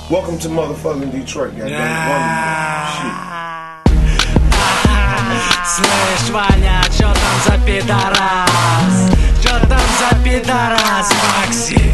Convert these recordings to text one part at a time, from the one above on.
Welcome to motherfucking Detroit, goddamn. Слышь, Ваня, чё там за пидорас? Чё там за пидорас? Бакси,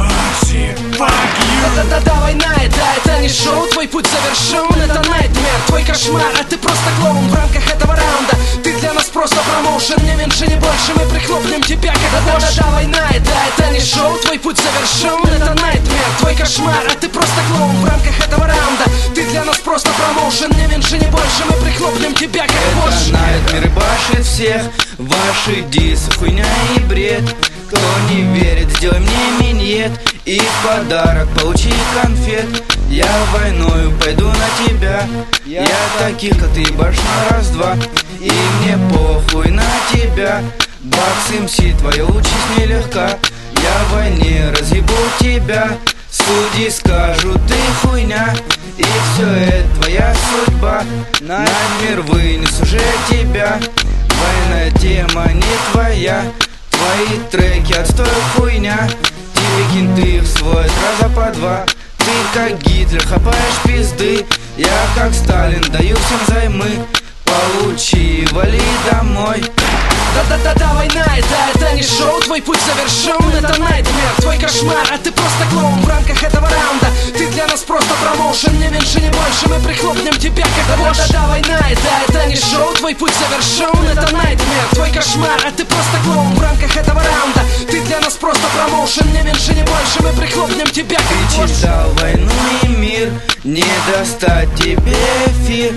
fuck you. Да-да-да, война, это не шоу. Твой путь завершен, это найтмер. Твой кошмар, а ты просто клоун в рамках этого раунда. Ты для нас просто промоушен, не меньше, не больше. Мы прихлопнем тебя, как да-да-да, война, это не шоу. Твой путь завершен, это найтмер. Твой кошмар, а ты просто клоун в рамках этого раунда. Ты для нас просто промоушен, не меньше, не больше. Мы прихлопнем тебя, как больше. Это найтмер и башит всех. Ваши дисы, хуйня и бред. Кто не верит, сделай мне миньет. И в подарок получи конфет. Я войною пойду на тебя. Я таких, как ты, башь на раз-два. И мне похуй на тебя. Бакс МС, твоя участь нелегка. Я в войне разъебу тебя. Судьи скажут, ты хуйня. И все это твоя судьба. Найтмер вынес уже тебя. Военная тема не твоя. Твои треки отстой хуйня. Тебе кенты в свой раза по два. Ты как Гитлер хапаешь пизды. Я как Сталин даю всем займы. Получи, вали домой. Да-да-да, война, это не шоу. Твой путь завершен, это найтмер. Твой кошмар, а ты просто клоун в рамках этого раунда. Ты для нас просто промоушен, не меньше, не больше. Мы прихлопнем тебя, как Бош. Да-да-да, война, это не шоу. Твой путь завершен, это найтмер. Твой кошмар, а ты просто клоун в рамках этого раунда. Ты для нас просто промоушен, не меньше, не больше. Мы прихлопнем тебя, как Бош. Ты читал «Войну и мир», не достать тебе эфир.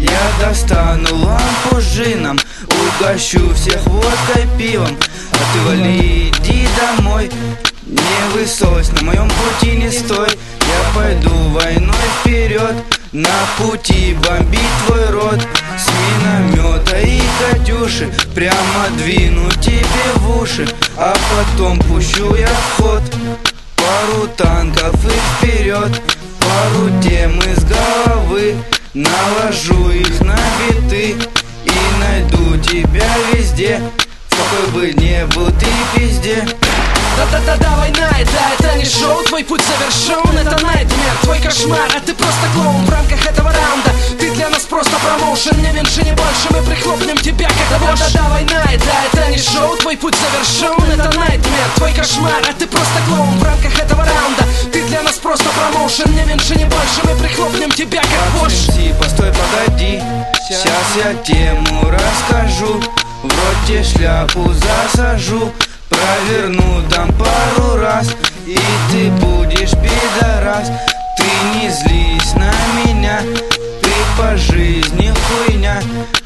Я достану лампу с джином, угощу всех водкой, пивом. А ты вали, иди домой. Не высось, на моем пути не стой. Я пойду войной вперед. На пути бомбить твой рот. С миномета и катюши прямо двину тебе в уши. А потом пущу я в ход пару танков и вперед. Пару тем из головы. Наложу их на биты и найду тебя везде. В какой бы не был ты пизде. Да-да-да, война, это не шоу. Твой путь завершен, это найтмер. Твой кошмар, а ты просто клоун в рамках этого раунда. Ты для нас просто промоушен, не меньше, не больше. Мы прихлопнем тебя, как Бош. Да-да-да, война, это не шоу. Твой путь завершен, это найтмер. Твой кошмар, а ты просто клоун в рамках этого раунда. Ты для нас просто промоушен, не меньше, не больше. Мы прихлопнем тебя, как Бош. Постой, погоди, сейчас я тему расскажу. В рот шляпу засажу. Проверну там пару раз, и ты будешь пидорас. Ты не злись на меня, ты по жизни хуйня.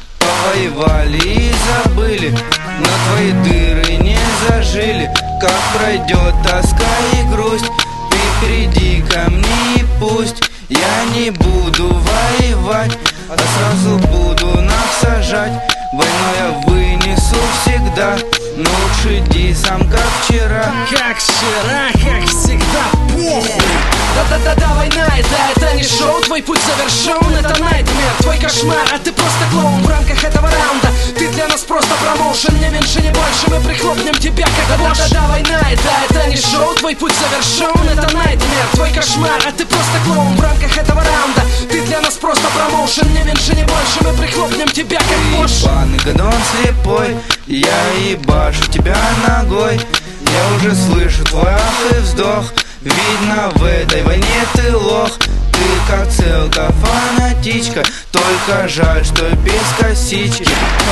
Повоевали и забыли, но твои дыры не зажили. Как пройдет тоска и грусть, ты приди ко мне и пусть. Я не буду воевать, а сразу буду нас сажать. Войну я вынесу всегда, но лучше иди сам, как вчера. Как вчера, как всегда, похуй. Да-да-да, война, это не шоу. Твой путь завершен, это найтмер. Твой кошмар, а ты просто клоун в рамках этого раунда. Ты для нас просто промоушен, не меньше, не больше. Мы прихлопнем тебя, как Бош. Да-да-да, война, это не шоу. Твой путь завершен, это найтмер. Твой кошмар, а ты просто клоун в рамках этого раунда. Ты для нас просто промоушен, не меньше, не больше. Мы прихлопнем тебя, как Бош. Ебаный гадон слепой, я ебашу тебя ногой. Я уже слышу твой ах и вздох. Видно, в этой войне ты лох. Ты как целка, фанатичка. Только жаль, что без косички.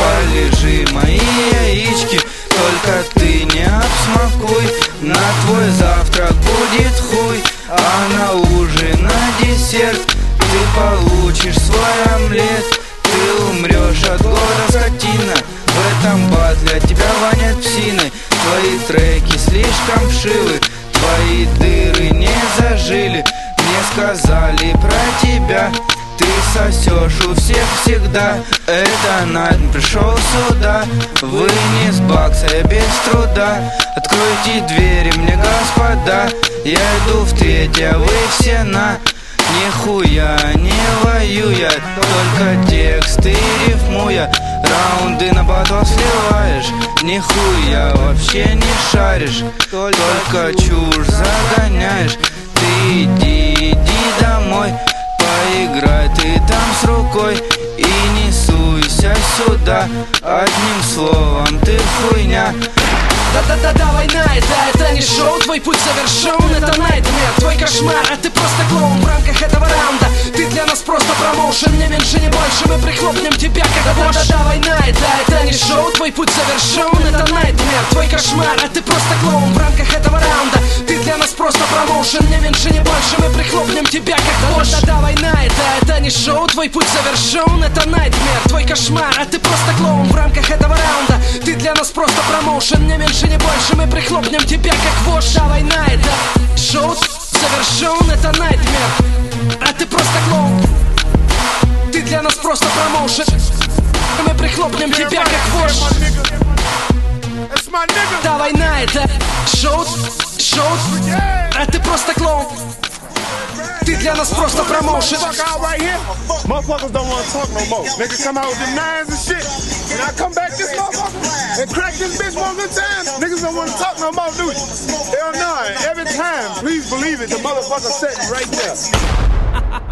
Полежи мои яички. Только ты не обсмакуй. На твой завтрак будет хуй. А на ужин, на десерт ты получишь свой омлет. Ты умрешь от голода, скотина. В этом батле от тебя вонят псиной. Твои треки слишком вшивы. Твои дыры не зажили. Мне сказали про тебя. Ты сосешь у всех всегда. Это Найтмер пришел сюда. Вынес бакса я без труда. Откройте двери мне, господа. Я иду в третье, вы все на. Нихуя не воюя, только тексты рифмуя. Раунды на батл сливаешь. Нихуя вообще не шаришь, только чушь загоняешь. Ты иди домой. рукой и не суйся сюда. Одним словом, ты хуйня. Да-да-да-да, война, это не шоу. Твой путь завершен, это найтмер, твой кошмар, а ты просто клоун в рамках этого раунда. Ты для нас просто промоушен, не меньше, не больше. Мы прихлопнем тебя как вож. Да-да-да, война, это не шоу. Твой путь завершен, это найтмер, твой кошмар, а ты просто клоун в рамках этого раунда. Ты для нас просто промоушен, не меньше, не больше. Мы прихлопнем тебя как вож. Да-да-да, война, это не шоу. Твой путь завершен, это найтмер, твой кошмар, а ты просто клоун в рамках этого раунда. Ты для нас просто промоушен, не меньше, не больше. Мы прихлопнем тебя как вож. Да, война, это шоу завершен, это найтмер, а ты просто клоун. Ты для нас просто промоушен. Мы прихлопнем тебя как вож. Да, война, это шоу, а ты просто клоун. Ты для нас просто промоушен. Motherfuckers don't want to talk no more. Niggas come out with them nines and shit. And I come back this motherfucker and crack this bitch one good time. Niggas don't want to talk no more, do you? Hell no. Every time, please believe it, the motherfucker sitting right there.